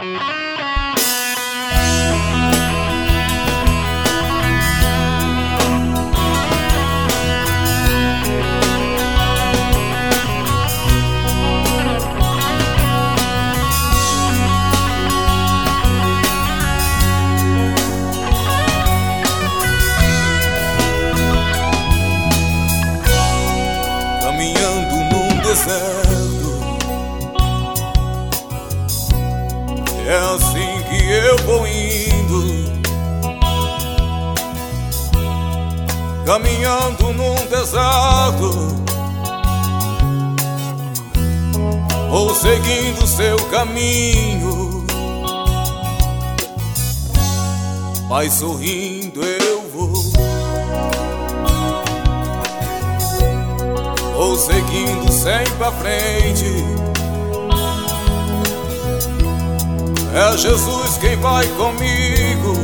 Caminhando num deserto, é assim que eu vou indo. Caminhando num deserto, ou seguindo seu caminho, mas sorrindo eu vou. Ou seguindo sempre à frente, é Jesus quem vai comigo,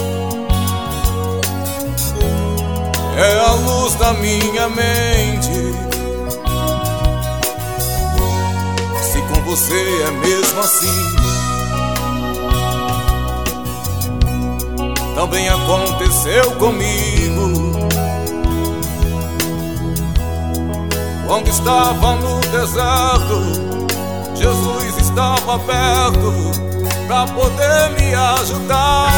é a luz da minha mente. Se com você é mesmo assim, também aconteceu comigo. Quando estava no deserto, Jesus estava perto pra poder me ajudar.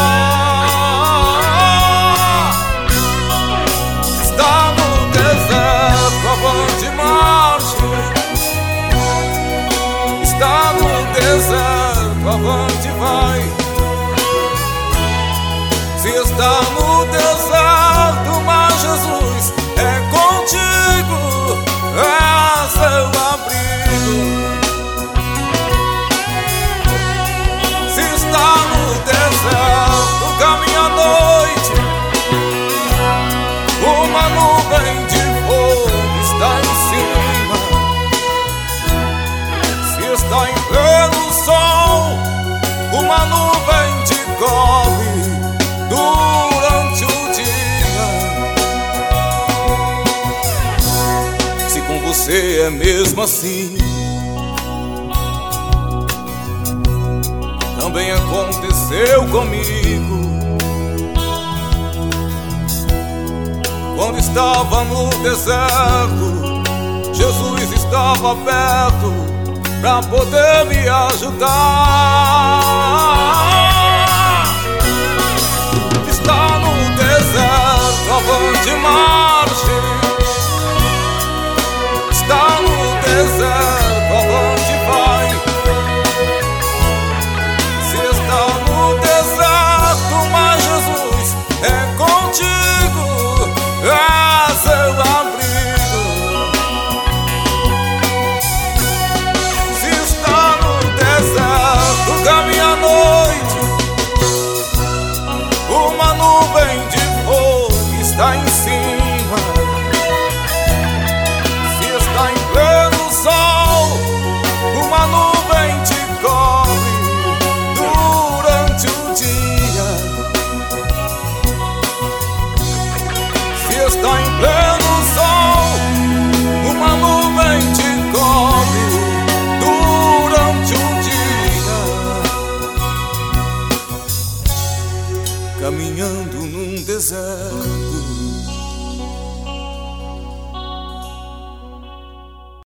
Está no deserto, avante marche. Está no deserto, avante vai. Se está no deserto, mas Jesus é contigo, é seu abrigo. Se está no deserto, caminha à noite, uma nuvem de fogo está em cima. Se está em pleno sol, uma nuvem te cobre durante o dia. Se com você é mesmo assim, também aconteceu comigo. Quando estava no deserto, Jesus estava perto pra poder me ajudar.